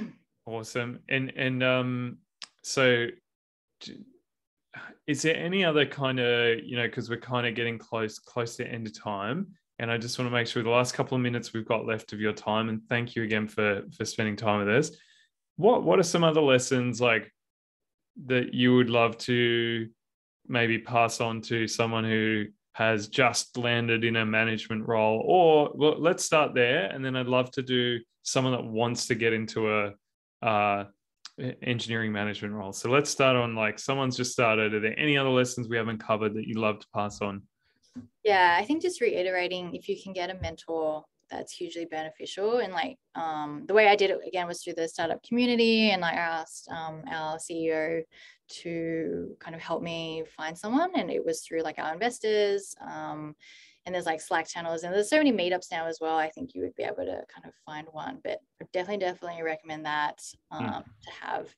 Awesome. And and um so is there any other kind of, you know, because we're kind of getting close close to the end of time, and I just want to make sure the last couple of minutes we've got left of your time, and thank you again for for spending time with us. What what are some other lessons like that you would love to maybe pass on to someone who has just landed in a management role? Or well, let's start there, and then I'd love to do someone that wants to get into a uh, engineering management role. So let's start on like someone's just started. Are there any other lessons we haven't covered that you'd love to pass on? Yeah, I think just reiterating, if you can get a mentor, that's hugely beneficial. And like um, the way I did it again was through the startup community, and I asked um, our C E O to kind of help me find someone, and it was through like our investors. Um, and there's like Slack channels, and there's so many meetups now as well. I think you would be able to kind of find one, but I definitely, definitely recommend that um, mm. to have.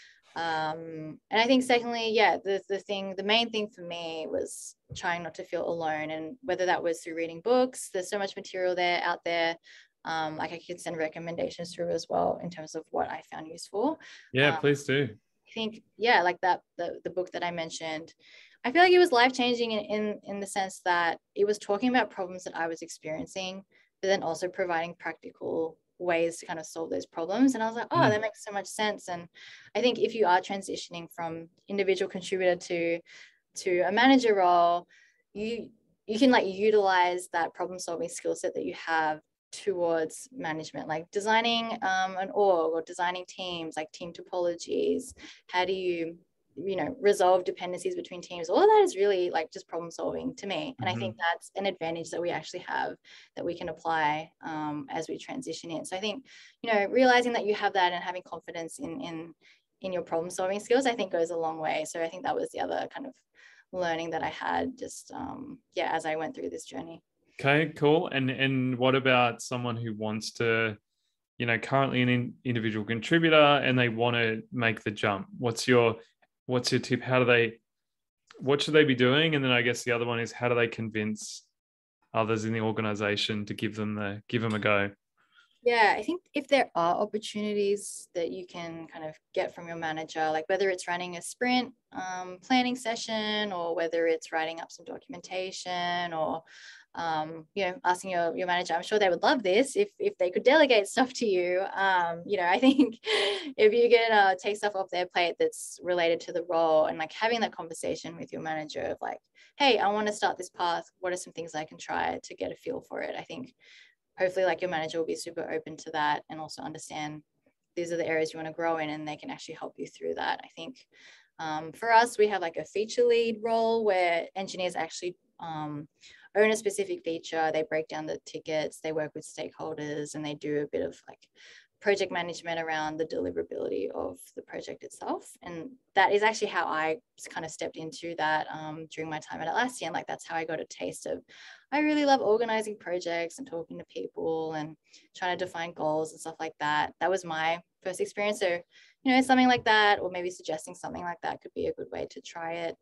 Um, and I think secondly, yeah, the, the thing, the main thing for me was trying not to feel alone, and whether that was through reading books, there's so much material there out there. Um, like I could send recommendations through as well in terms of what I found useful. Yeah, um, please do. I think, yeah, like that, the, the book that I mentioned, I feel like it was life-changing in, in, in the sense that it was talking about problems that I was experiencing, but then also providing practical ways to kind of solve those problems. And I was like, oh, mm. that makes so much sense. And I think if you are transitioning from individual contributor to to a manager role, you you can like utilize that problem solving skill set that you have towards management, like designing um, an org or designing teams, like team topologies. How do you you know resolve dependencies between teams? All of that is really like just problem solving to me, and mm-hmm. I think that's an advantage that we actually have that we can apply um, as we transition in. So I think you know realizing that you have that and having confidence in in in your problem solving skills, I think goes a long way. So I think that was the other kind of learning that I had just um, yeah as I went through this journey. Okay, cool. And and what about someone who wants to, you know, currently an individual contributor and they want to make the jump? What's your What's your tip? How do they, what should they be doing? And then I guess the other one is, how do they convince others in the organization to give them the, give them a go? Yeah, I think if there are opportunities that you can kind of get from your manager, like whether it's running a sprint um, planning session, or whether it's writing up some documentation, or um, you know, asking your, your manager, I'm sure they would love this if if they could delegate stuff to you. Um, you know, I think if you can uh, take stuff off their plate that's related to the role, and like having that conversation with your manager of like, hey, I want to start this path. What are some things I can try to get a feel for it? I think hopefully like your manager will be super open to that, and also understand these are the areas you want to grow in, and they can actually help you through that. I think um, for us, we have like a feature lead role where engineers actually um, own a specific feature. They break down the tickets, they work with stakeholders, and they do a bit of like project management around the deliverability of the project itself. And that is actually how I kind of stepped into that um, during my time at Atlassian. Like that's how I got a taste of, I really love organizing projects and talking to people and trying to define goals and stuff like that. That was my first experience. So, you know, something like that, or maybe suggesting something like that could be a good way to try it.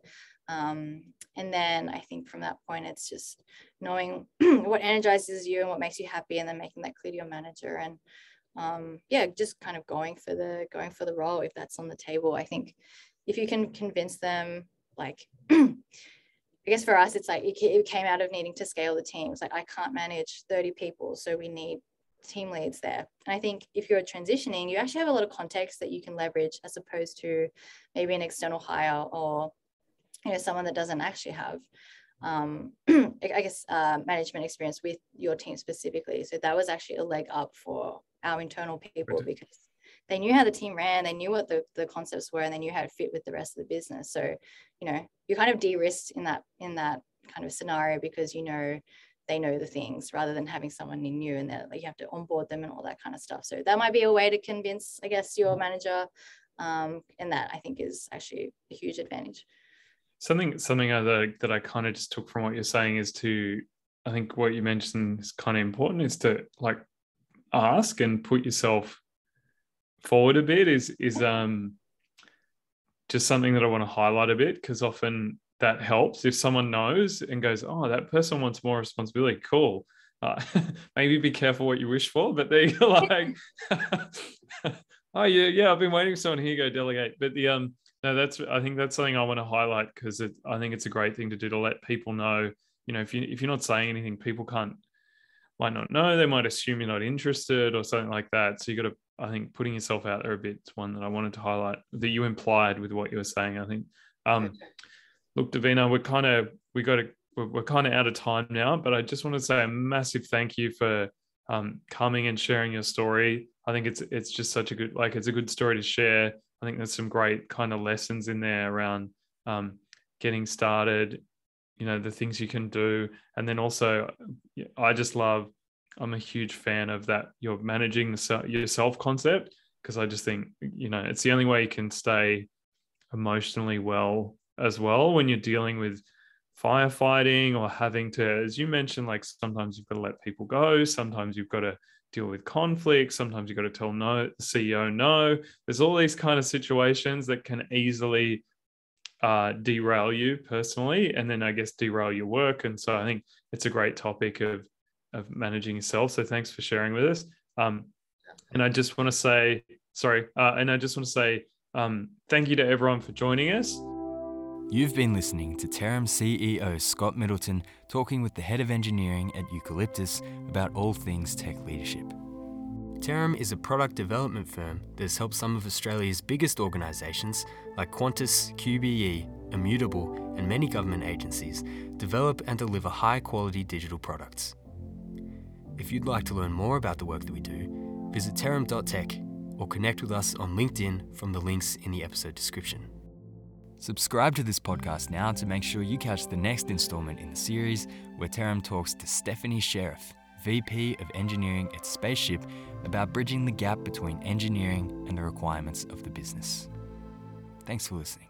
Um, and then I think from that point, it's just knowing what energizes you and what makes you happy, and then making that clear to your manager. And um, yeah, just kind of going for the going for the role if that's on the table. I think if you can convince them, like, I guess for us, it's like it, it came out of needing to scale the teams. Like I can't manage thirty people, so we need team leads there. And I think if you're transitioning, you actually have a lot of context that you can leverage, as opposed to maybe an external hire, or you know, someone that doesn't actually have, um, I guess, uh, management experience with your team specifically. So that was actually a leg up for our internal people, because they knew how the team ran, they knew what the, the concepts were, and they knew how to fit with the rest of the business. So, you know, you kind of de-risked in that, in that kind of scenario, because, you know, they know the things, rather than having someone new and that like, you have to onboard them and all that kind of stuff. So that might be a way to convince, I guess, your manager. Um, and that I think is actually a huge advantage. Something something other that I kind of just took from what you're saying is to, I think what you mentioned is kind of important, is to like ask and put yourself forward a bit, is is um just something that I want to highlight a bit, because often that helps if someone knows and goes, oh, that person wants more responsibility, cool. Uh, maybe be careful what you wish for, but they like, oh yeah, yeah, I've been waiting for someone, here you go, delegate. But the um no, that's, I think that's something I want to highlight, because it, I think it's a great thing to do, to let people know, you know, if you if you're not saying anything, people can't might not know, they might assume you're not interested or something like that. So you got to, I think putting yourself out there a bit is one that I wanted to highlight, that you implied with what you were saying, I think. Um, okay. Look, Davina, we're kind of, we got to we're, we're kind of out of time now, but I just want to say a massive thank you for um, coming and sharing your story. I think it's it's just such a good, like it's a good story to share. I think there's some great kind of lessons in there around um, getting started, you know, the things you can do. And then also, I just love, I'm a huge fan of that. You're managing the yourself concept, because I just think, you know, it's the only way you can stay emotionally well as well when you're dealing with firefighting or having to, as you mentioned, like sometimes you've got to let people go. Sometimes you've got to deal with conflict. Sometimes you've got to tell no, the C E O no. There's all these kind of situations that can easily uh, derail you personally, and then I guess derail your work. And so I think it's a great topic of, of managing yourself. So thanks for sharing with us. Um, and I just want to say, sorry, uh, and I just want to say um, thank you to everyone for joining us. You've been listening to Terem C E O Scott Middleton talking with the head of engineering at Eucalyptus about all things tech leadership. Terem is a product development firm that has helped some of Australia's biggest organisations like Qantas, Q B E, Immutable and many government agencies develop and deliver high-quality digital products. If you'd like to learn more about the work that we do, visit terem dot tech or connect with us on LinkedIn from the links in the episode description. Subscribe to this podcast now to make sure you catch the next instalment in the series where Terem talks to Stephanie Sheriff, V P of Engineering at Spaceship, about bridging the gap between engineering and the requirements of the business. Thanks for listening.